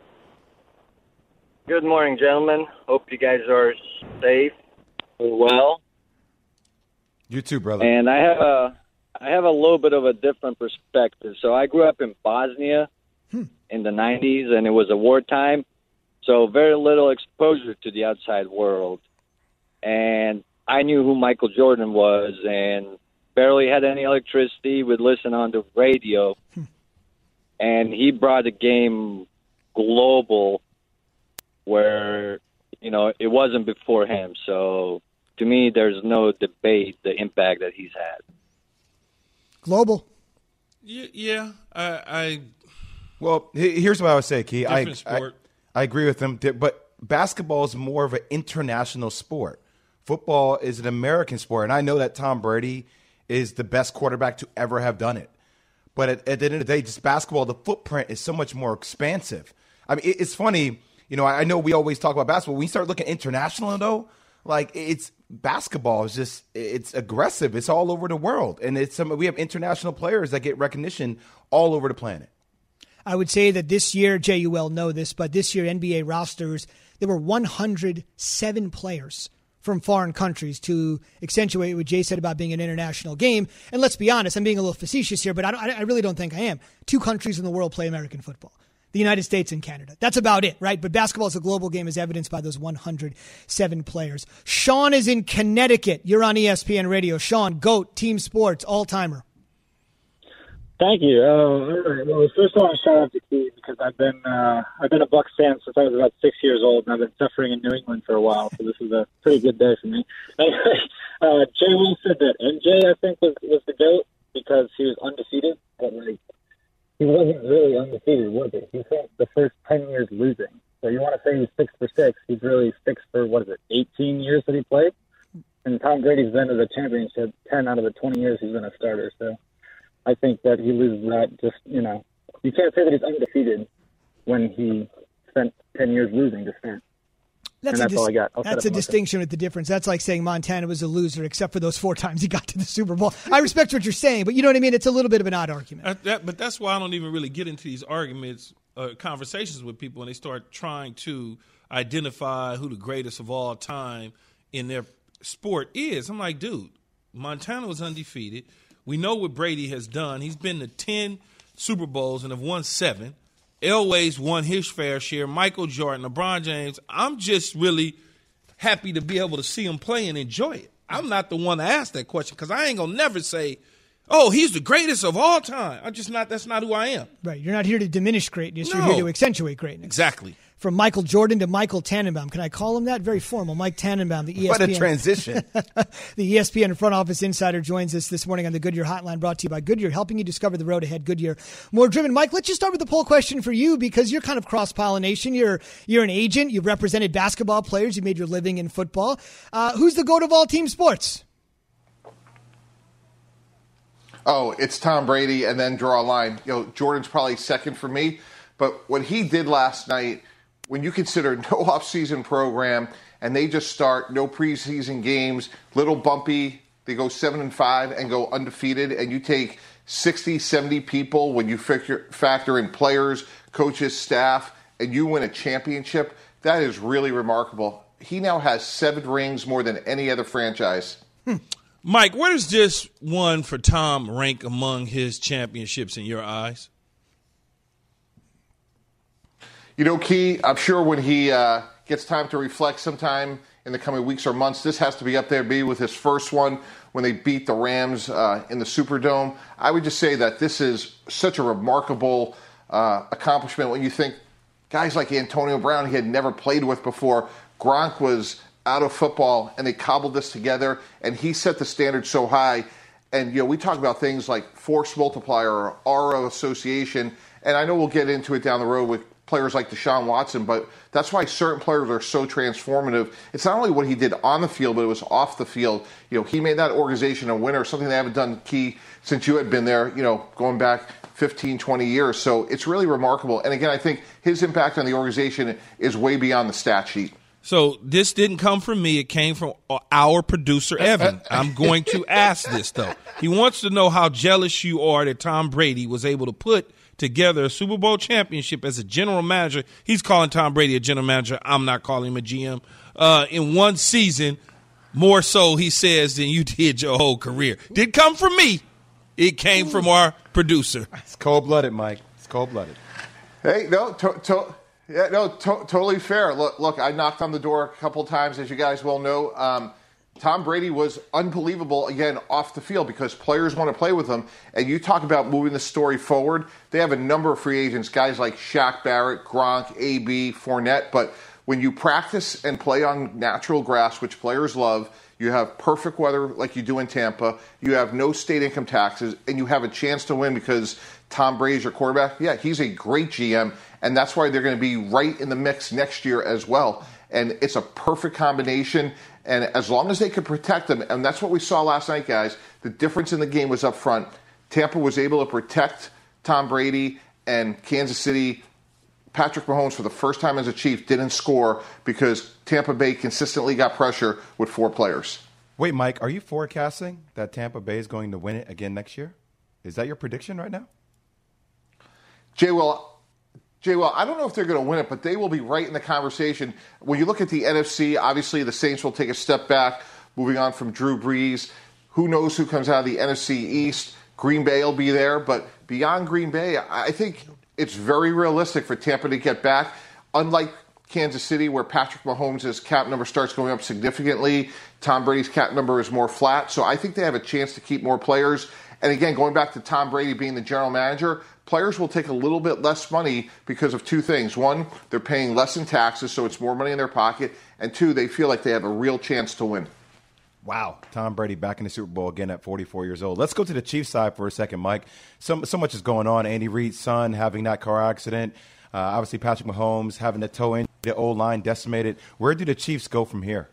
Speaker 17: Good morning, gentlemen. Hope you guys are safe and well.
Speaker 4: You too, brother.
Speaker 17: And I have a, I have a little bit of a different perspective. So I grew up in Bosnia hmm. in the nineties, and it was a wartime, so very little exposure to the outside world. And I knew who Michael Jordan was, and barely had any electricity. Would listen on the radio, hmm. and he brought the game global, where, you know, it wasn't before him. So to me, there's no debate the impact that he's had.
Speaker 2: Global.
Speaker 3: Yeah, yeah I, I.
Speaker 4: Well, here's what I would say, Key. I,
Speaker 3: sport.
Speaker 4: I I agree with him, but basketball is more of an international sport. Football is an American sport, and I know that Tom Brady is the best quarterback to ever have done it. But at, at the end of the day, just basketball, the footprint is so much more expansive. I mean, it, it's funny. You know, I know we always talk about basketball. When we start looking international, though, like it's basketball is just it's aggressive. It's all over the world, and it's some we have international players that get recognition all over the planet.
Speaker 2: I would say that this year, Jay, you well know this, but this year N B A rosters, there were one hundred seven players from foreign countries, to accentuate what Jay said about being an international game. And let's be honest, I'm being a little facetious here, but I, I really don't think I am. Two countries in the world play American football. The United States and Canada. That's about it, right? But basketball is a global game, as evidenced by those one hundred seven players. Sean is in Connecticut. You're on E S P N Radio. Sean, GOAT, team sports, all-timer.
Speaker 18: Thank you. Uh, all right. Well, first I want to shout out to Keith, because I've been uh, I've been a Bucs fan since I was about six years old, and I've been suffering in New England for a while, so this is a pretty good day for me. Anyway, Uh, Jay Will said that M J, I think, was, was the GOAT because he was undefeated. But, like, he wasn't really undefeated, was he? He spent the first ten years losing. So you want to say he's six for six. He's really six for, what is it, eighteen years that he played? And Tom Brady's been to the championship ten out of the twenty years he's been a starter. So I think that he loses that just, you know, you can't say that he's undefeated when he spent ten years losing to start.
Speaker 2: That's,
Speaker 18: and that's
Speaker 2: a, dis-
Speaker 18: all I got. I'll
Speaker 2: that's a distinction with the difference. That's like saying Montana was a loser except for those four times he got to the Super Bowl. I respect what you're saying, but you know what I mean? It's a little bit of an odd argument.
Speaker 3: Uh, that, but that's why I don't even really get into these arguments, uh, conversations with people when they start trying to identify who the greatest of all time in their sport is. I'm like, dude, Montana was undefeated. We know what Brady has done. He's been to ten Super Bowls and have won seven. Elway's won his fair share. Michael Jordan, LeBron James. I'm just really happy to be able to see him play and enjoy it. I'm not the one to ask that question because I ain't going to never say, oh, he's the greatest of all time. I'm just not – that's not who I am.
Speaker 2: Right. You're not here to diminish greatness.
Speaker 3: No.
Speaker 2: You're here to accentuate greatness.
Speaker 3: Exactly.
Speaker 2: From Michael Jordan to Michael Tannenbaum. Can I call him that? Very formal. Mike Tannenbaum, the E S P N.
Speaker 4: What a transition.
Speaker 2: The E S P N front office insider joins us this morning on the Goodyear Hotline, brought to you by Goodyear, helping you discover the road ahead. Goodyear, more driven. Mike, let's just start with the poll question for you because you're kind of cross-pollination. You're you're an agent. You've represented basketball players. You made your living in football. Uh, who's the GOAT of all team sports?
Speaker 19: Oh, it's Tom Brady, and then draw a line. You know, Jordan's probably second for me. But what he did last night, when you consider no offseason program and they just start no preseason games, little bumpy, they go seven and five and go undefeated, and you take sixty, seventy people when you figure, factor in players, coaches, staff, and you win a championship, that is really remarkable. He now has seven rings more than any other franchise.
Speaker 3: Hmm. Mike, where does this one for Tom rank among his championships in your eyes?
Speaker 19: You know, Key, I'm sure when he uh, gets time to reflect sometime in the coming weeks or months, this has to be up there, maybe with his first one when they beat the Rams uh, in the Superdome. I would just say that this is such a remarkable uh, accomplishment when you think guys like Antonio Brown he had never played with before. Gronk was out of football, and they cobbled this together, and he set the standard so high. And, you know, we talk about things like force multiplier or aura association, and I know we'll get into it down the road with players like Deshaun Watson, but that's why certain players are so transformative. It's not only what he did on the field, but it was off the field. You know, he made that organization a winner, something they haven't done, Key, since you had been there, you know, going back fifteen, twenty years. So it's really remarkable. And again, I think his impact on the organization is way beyond the stat sheet.
Speaker 3: So this didn't come from me. It came from our producer, Evan. I'm going to ask this, though. He wants to know how jealous you are that Tom Brady was able to put together a Super Bowl championship as a general manager. He's calling Tom Brady a general manager. I'm not calling him a G M. Uh, in one season, more so, he says, than you did your whole career. Didn't come from me. It came from our producer.
Speaker 4: It's cold-blooded, Mike. It's cold-blooded.
Speaker 19: Hey, no, to- to- Yeah, no, to- totally fair. Look, look, I knocked on the door a couple of times, as you guys well know. Um, Tom Brady was unbelievable, again, off the field because players want to play with him. And you talk about moving the story forward. They have a number of free agents, guys like Shaq Barrett, Gronk, A B, Fournette. But when you practice and play on natural grass, which players love, you have perfect weather like you do in Tampa. You have no state income taxes, and you have a chance to win because Tom Brady's your quarterback. Yeah, he's a great G M, and that's why they're going to be right in the mix next year as well. And it's a perfect combination, and as long as they can protect them, and that's what we saw last night, guys, the difference in the game was up front. Tampa was able to protect Tom Brady, and Kansas City, Patrick Mahomes, for the first time as a Chief, didn't score because Tampa Bay consistently got pressure with four players.
Speaker 4: Wait, Mike, are you forecasting that Tampa Bay is going to win it again next year? Is that your prediction right now?
Speaker 19: Jay, well, Jay, well, I don't know if they're going to win it, but they will be right in the conversation. When you look at the N F C, obviously the Saints will take a step back, moving on from Drew Brees. Who knows who comes out of the N F C East? Green Bay will be there, but beyond Green Bay, I think it's very realistic for Tampa to get back. Unlike Kansas City, where Patrick Mahomes' cap number starts going up significantly, Tom Brady's cap number is more flat. So I think they have a chance to keep more players. And again, going back to Tom Brady being the general manager, players will take a little bit less money because of two things. One, they're paying less in taxes, so it's more money in their pocket. And two, they feel like they have a real chance to win.
Speaker 4: Wow. Tom Brady back in the Super Bowl again at forty-four years old. Let's go to the Chiefs side for a second, Mike. So, so much is going on. Andy Reid's son having that car accident. Uh, obviously, Patrick Mahomes having the toe injury, the O-line decimated. Where do the Chiefs go from here?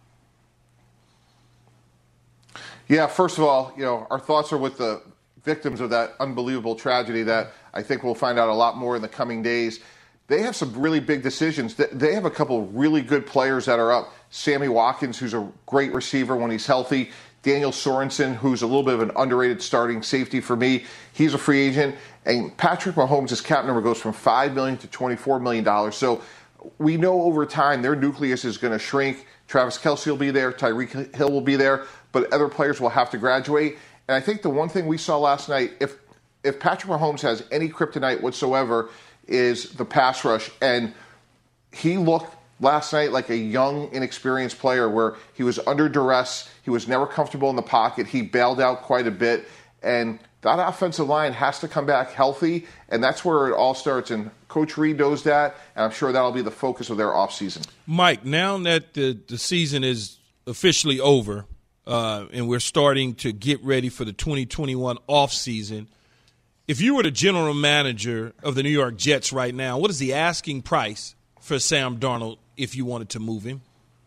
Speaker 19: Yeah, first of all, you know, our thoughts are with the victims of that unbelievable tragedy that I think we'll find out a lot more in the coming days. They have some really big decisions. They have a couple of really good players that are up. Sammy Watkins, who's a great receiver when he's healthy. Daniel Sorensen, who's a little bit of an underrated starting safety for me. He's a free agent. And Patrick Mahomes' cap number goes from five million dollars to twenty-four million dollars. So we know over time their nucleus is going to shrink. Travis Kelce will be there. Tyreek Hill will be there. But other players will have to graduate. And I think the one thing we saw last night, if if Patrick Mahomes has any kryptonite whatsoever, is the pass rush. And he looked last night like a young, inexperienced player where he was under duress. He was never comfortable in the pocket. He bailed out quite a bit. And that offensive line has to come back healthy, and that's where it all starts. And Coach Reid knows that, and I'm sure that'll be the focus of their offseason.
Speaker 3: Mike, now that the, the season is officially over, uh, and we're starting to get ready for the twenty twenty-one offseason, if you were the general manager of the New York Jets right now, what is the asking price for Sam Darnold if you wanted to move him?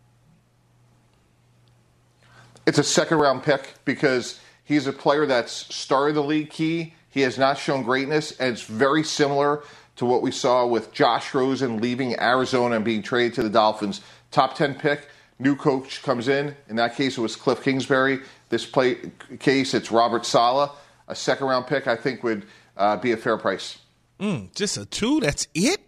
Speaker 19: It's a second-round pick because he's a player that's started the league key. He has not shown greatness, and it's very similar to what we saw with Josh Rosen leaving Arizona and being traded to the Dolphins. Top ten pick, new coach comes in. In that case, it was Cliff Kingsbury. This play, case, it's Robert Saleh. A second-round pick, I think, would uh, be a fair price.
Speaker 3: Mm, just a two? That's it?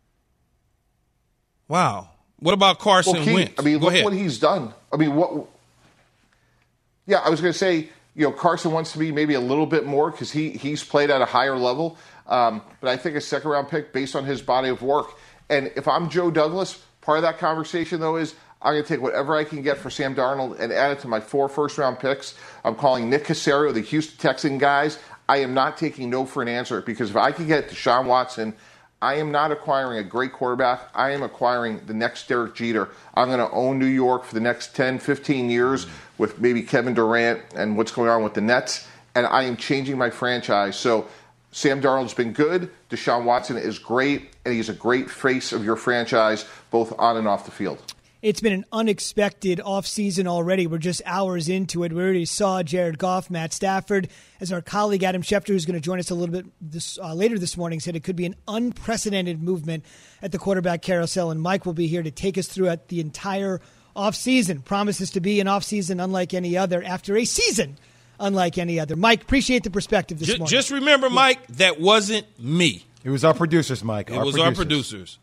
Speaker 3: Wow. What about Carson
Speaker 19: well, Keith,
Speaker 3: Wentz?
Speaker 19: I mean,
Speaker 3: Go
Speaker 19: look
Speaker 3: ahead.
Speaker 19: what he's done. I mean, what? Yeah, I was going to say, you know, Carson wants to be maybe a little bit more because he, he's played at a higher level. Um, but I think a second-round pick based on his body of work. And if I'm Joe Douglas, part of that conversation, though, is I'm going to take whatever I can get for Sam Darnold and add it to my four first-round picks. I'm calling Nick Caserio, the Houston Texan guys. I am not taking no for an answer because if I can get Deshaun Watson, I am not acquiring a great quarterback. I am acquiring the next Derek Jeter. I'm going to own New York for the next ten, fifteen years with maybe Kevin Durant and what's going on with the Nets. And I am changing my franchise. So Sam Darnold's been good. Deshaun Watson is great. And he's a great face of your franchise, both on and off the field.
Speaker 2: It's been an unexpected offseason already. We're just hours into it. We already saw Jared Goff, Matt Stafford. As our colleague Adam Schefter, who's going to join us a little bit this, uh, later this morning, said it could be an unprecedented movement at the quarterback carousel. And Mike will be here to take us through it the entire offseason. Promises to be an offseason unlike any other after a season unlike any other. Mike, appreciate the perspective this
Speaker 3: just,
Speaker 2: morning.
Speaker 3: Just remember, Mike, that wasn't me.
Speaker 4: It was our producers, Mike.
Speaker 3: It
Speaker 4: our
Speaker 3: was
Speaker 4: producers.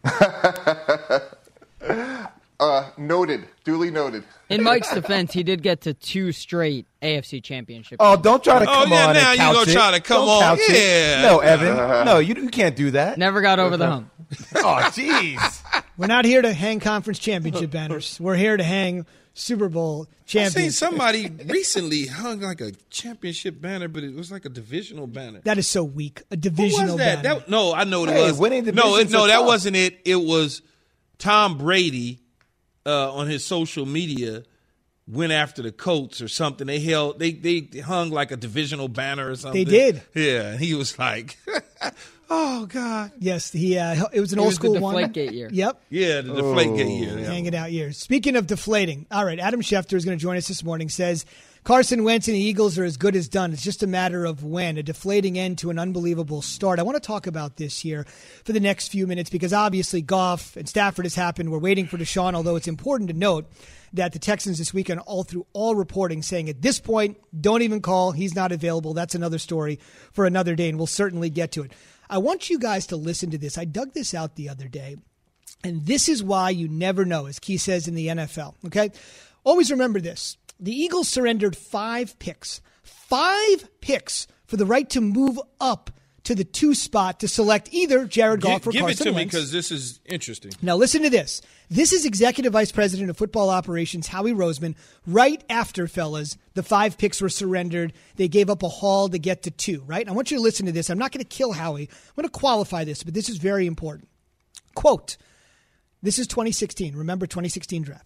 Speaker 3: our producers.
Speaker 19: Uh, noted. Duly noted.
Speaker 5: In Mike's defense, he did get to two straight A F C championships.
Speaker 4: Oh, don't try to
Speaker 3: Oh,
Speaker 4: come
Speaker 3: yeah,
Speaker 4: on
Speaker 3: now
Speaker 4: and
Speaker 3: you
Speaker 4: couch
Speaker 3: gonna
Speaker 4: it.
Speaker 3: try to come
Speaker 4: Don't
Speaker 3: on.
Speaker 4: couch it.
Speaker 3: Yeah.
Speaker 4: No, Evan. No, you, you can't do that.
Speaker 5: Never got over the hump.
Speaker 4: Oh, jeez.
Speaker 2: We're not here to hang conference championship banners. We're here to hang Super Bowl
Speaker 3: I
Speaker 2: champions.
Speaker 3: seen somebody recently hung like a championship banner, but it was like a divisional banner.
Speaker 2: That is so weak. A
Speaker 3: Who
Speaker 2: divisional
Speaker 3: was that?
Speaker 2: banner.
Speaker 3: that? No, I know what
Speaker 4: Hey,
Speaker 3: it was.
Speaker 4: winning
Speaker 3: no, it,
Speaker 4: divisions
Speaker 3: no,
Speaker 4: are
Speaker 3: that
Speaker 4: tough.
Speaker 3: wasn't it. It was Tom Brady uh, on his social media went after the Colts or something. They held, they they hung like a divisional banner or something.
Speaker 2: They did.
Speaker 3: Yeah, and he was like, "Oh God."
Speaker 2: Yes, he. Uh, it was an
Speaker 5: It
Speaker 2: old
Speaker 5: was
Speaker 2: school
Speaker 5: the
Speaker 2: one.
Speaker 5: Deflategate year.
Speaker 2: Yep.
Speaker 3: Yeah, the Deflategate year. Yeah.
Speaker 2: Hanging out years. Speaking of deflating, all right, Adam Schefter is going to join us this morning. Says Carson Wentz and the Eagles are as good as done. It's just a matter of when. A deflating end to an unbelievable start. I want to talk about this here for the next few minutes because obviously Goff and Stafford has happened. We're waiting for Deshaun, although it's important to note that the Texans this weekend, all through all reporting, saying at this point, don't even call. He's not available. That's another story for another day, and we'll certainly get to it. I want you guys to listen to this. I dug this out the other day, and this is why you never know, as Key says in the N F L, okay? Always remember this. The Eagles surrendered five picks, five picks for the right to move up to the two spot to select either Jared Goff
Speaker 3: Give,
Speaker 2: or
Speaker 3: give
Speaker 2: Carson
Speaker 3: it to me
Speaker 2: Wentz.
Speaker 3: because this is interesting.
Speaker 2: Now listen to this. This is Executive Vice President of Football Operations, Howie Roseman, right after, fellas, the five picks were surrendered. They gave up a haul to get to two, right? I want you to listen to this. I'm not going to kill Howie. I'm going to qualify this, but this is very important. Quote, this is twenty sixteen. Remember twenty sixteen draft.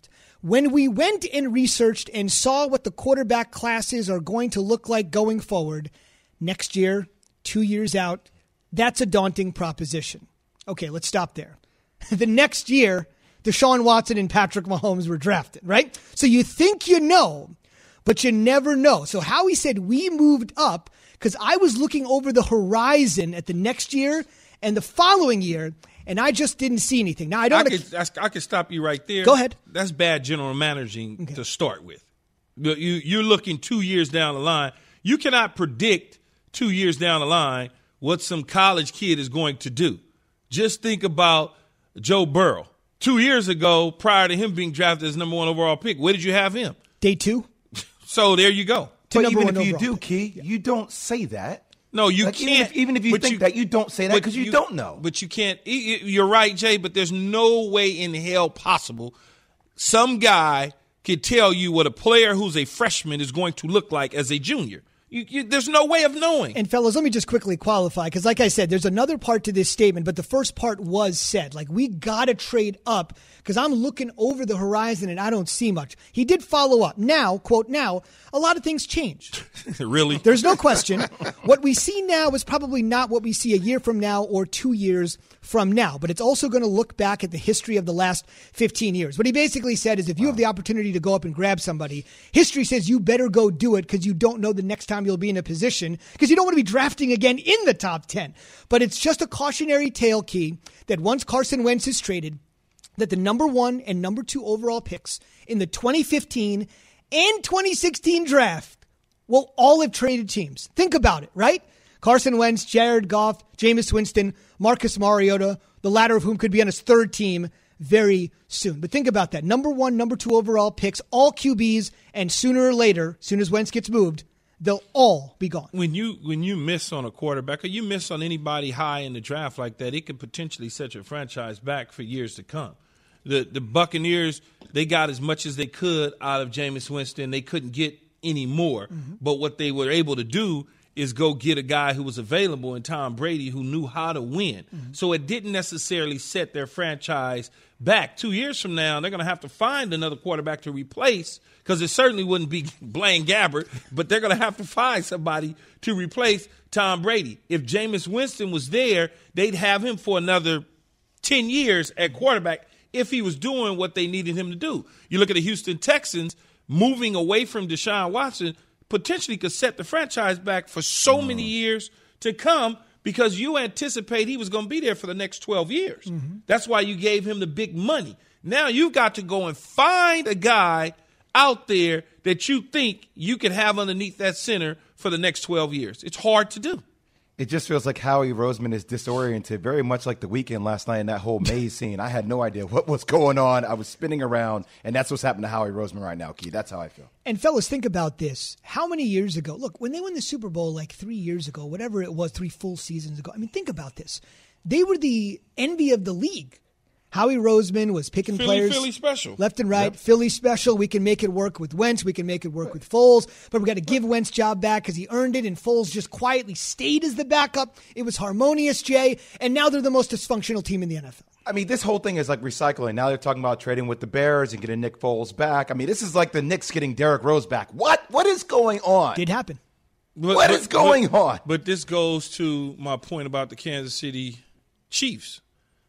Speaker 2: When we went and researched and saw what the quarterback classes are going to look like going forward next year, two years out, that's a daunting proposition. Okay, let's stop there. The next year, Deshaun Watson and Patrick Mahomes were drafted, right? So you think you know, but you never know. So Howie said we moved up because I was looking over the horizon at the next year and the following year, and I just didn't see anything. Now I don't.
Speaker 3: I could, I could stop you right there.
Speaker 2: Go ahead.
Speaker 3: That's bad general managing
Speaker 2: okay.
Speaker 3: to start with. You, you're looking two years down the line. You cannot predict two years down the line what some college kid is going to do. Just think about Joe Burrow. Two years ago, prior to him being drafted as number one overall pick, where did you have him?
Speaker 2: Day two.
Speaker 3: So there you go.
Speaker 4: But even if you do, Key, you don't say that.
Speaker 3: No, you
Speaker 4: like,
Speaker 3: can't.
Speaker 4: Even if, even if you think you, that, you don't say that because you, you don't know.
Speaker 3: But you can't. You're right, Jay, but there's no way in hell possible some guy could tell you what a player who's a freshman is going to look like as a junior. You, you, there's no way of knowing.
Speaker 2: And, fellas, let me just quickly qualify, because like I said, there's another part to this statement, but the first part was said. Like, we got to trade up because I'm looking over the horizon and I don't see much. He did follow up. Now, quote, now, a lot of things changed.
Speaker 3: Really?
Speaker 2: There's no question. What we see now is probably not what we see a year from now or two years from now, but it's also going to look back at the history of the last fifteen years. What he basically said is if you have the opportunity to go up and grab somebody, history says you better go do it because you don't know the next time you'll be in a position because you don't want to be drafting again in the top ten. But it's just a cautionary tale, Key, that once Carson Wentz is traded, that the number one and number two overall picks in the twenty fifteen and twenty sixteen draft will all have traded teams. Think about it, right? Carson Wentz, Jared Goff, Jameis Winston, Marcus Mariota, the latter of whom could be on his third team very soon. But think about that. Number one, number two overall picks, all Q Bs, and sooner or later, soon as Wentz gets moved, they'll all be gone.
Speaker 3: When you when you miss on a quarterback or you miss on anybody high in the draft like that, it could potentially set your franchise back for years to come. The the Buccaneers, they got as much as they could out of Jameis Winston. They couldn't get any more. Mm-hmm. But what they were able to do is go get a guy who was available in Tom Brady who knew how to win. Mm-hmm. So it didn't necessarily set their franchise back. Two years from now, they're going to have to find another quarterback to replace because it certainly wouldn't be Blaine Gabbert, but they're going to have to find somebody to replace Tom Brady. If Jameis Winston was there, they'd have him for another ten years at quarterback if he was doing what they needed him to do. You look at the Houston Texans, moving away from Deshaun Watson potentially could set the franchise back for so mm. many years to come because you anticipate he was going to be there for the next twelve years. Mm-hmm. That's why you gave him the big money. Now you've got to go and find a guy out there that you think you could have underneath that center for the next twelve years. It's hard to do.
Speaker 4: It just feels like Howie Roseman is disoriented, very much like the weekend last night in that whole maze scene. I had no idea what was going on. I was spinning around, and that's what's happening to Howie Roseman right now, Key. That's how I feel.
Speaker 2: And, fellas, think about this. How many years ago? Look, when they won the Super Bowl like three years ago, whatever it was, three full seasons ago. I mean, think about this. They were the envy of the league. Howie Roseman was picking
Speaker 3: Philly,
Speaker 2: players
Speaker 3: Philly special.
Speaker 2: left and right.
Speaker 3: Yep.
Speaker 2: Philly special. We can make it work with Wentz. We can make it work with Foles. But we got to give Wentz job back because he earned it, and Foles just quietly stayed as the backup. It was harmonious, Jay, and now they're the most dysfunctional team in the N F L.
Speaker 4: I mean, this whole thing is like recycling. Now they're talking about trading with the Bears and getting Nick Foles back. I mean, this is like the Knicks getting Derrick Rose back. What? What is going on?
Speaker 2: Did happen.
Speaker 3: But,
Speaker 4: what
Speaker 3: but,
Speaker 4: is going
Speaker 3: but,
Speaker 4: on?
Speaker 3: But this goes to my point about the Kansas City Chiefs.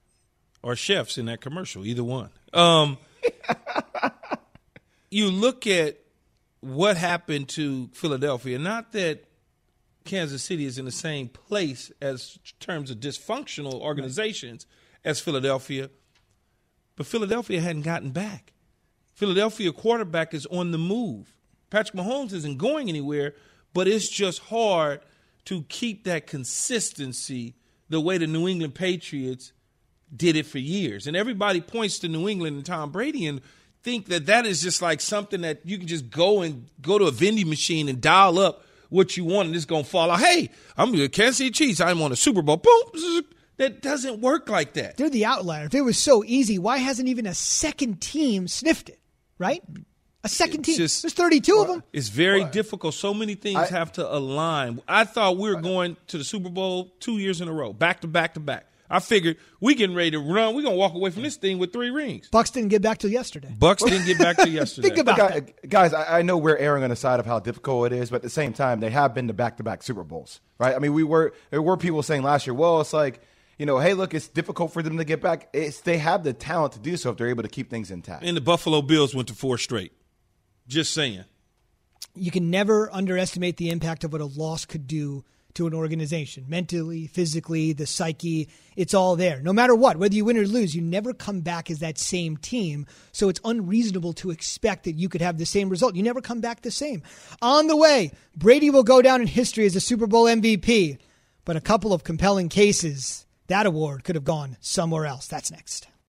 Speaker 3: Or chefs in that commercial, either one. Um, you look at what happened to Philadelphia. Not that Kansas City is in the same place as terms of dysfunctional organizations as Philadelphia, but Philadelphia hadn't gotten back. Philadelphia quarterback is on the move. Patrick Mahomes isn't going anywhere, but it's just hard to keep that consistency the way the New England Patriots did it for years. And everybody points to New England and Tom Brady and think that that is just like something that you can just go and go to a vending machine and dial up what you want and it's going to fall out. Hey, I'm the Kansas City Chiefs. I'm on a Super Bowl. Boom. That doesn't work like that.
Speaker 2: They're the outlier. If it was so easy, why hasn't even a second team sniffed it, right? A second
Speaker 3: It's
Speaker 2: team.
Speaker 3: just-
Speaker 2: There's thirty-two of them.
Speaker 3: It's very difficult. So many things
Speaker 4: I-
Speaker 3: have to align. I thought we were going to the Super Bowl two years in a row, back to back to back. I figured we getting ready to run. We're going to walk away from this thing with three rings.
Speaker 2: Bucks didn't get back till yesterday.
Speaker 3: Bucks didn't get back till yesterday.
Speaker 2: Think about
Speaker 4: guys,
Speaker 2: that.
Speaker 4: Guys, I, I know we're erring on the side of how difficult it is, but at the same time, they have been to back-to-back Super Bowls, right? I mean, we were there were people saying last year, well, it's like, you know, hey, look, it's difficult for them to get back. It's, they have the talent to do so if they're able to keep things intact.
Speaker 3: And the Buffalo Bills went to four straight. Just saying.
Speaker 2: You can never underestimate the impact of what a loss could do to an organization. Mentally, physically, the psyche, it's all there. No matter what, whether you win or lose, you never come back as that same team. So it's unreasonable to expect that you could have the same result. You never come back the same. On the way, Brady will go down in history as a Super Bowl M V P. But a couple of compelling cases, that award could have gone somewhere else. That's next.